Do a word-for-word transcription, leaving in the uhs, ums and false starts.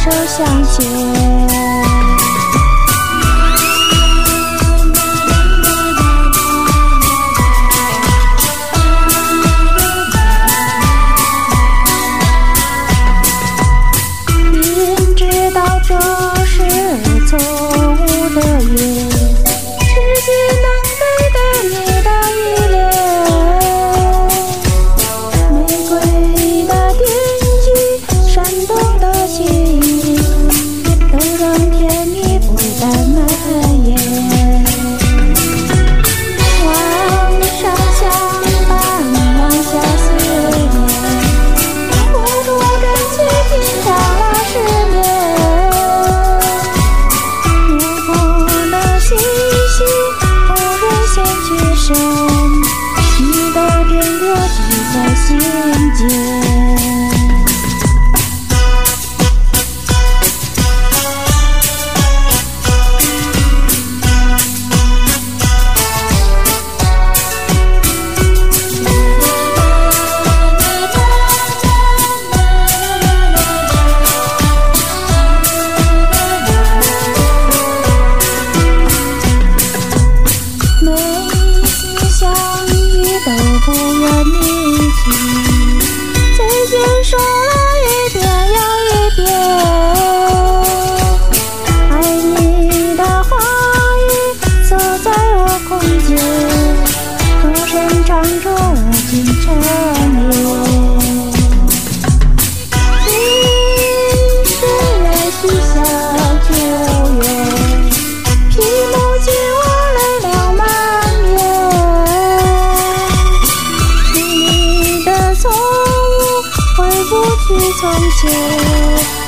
手相牵。明知道这是错误的约，只希能给的你的依恋。玫瑰的惦记，闪动的情意，都让甜蜜不断蔓延。往上相伴，往下思念，付出真情品尝了失眠。如果的细细，不忍先去深，你的点滴记在心间。不愿离去，嘴边说了一遍又一遍，爱你的话语锁在我空间，歌声唱着无尽缠绵。心是也许像久远，屏幕紧我泪流满面。回不去从前。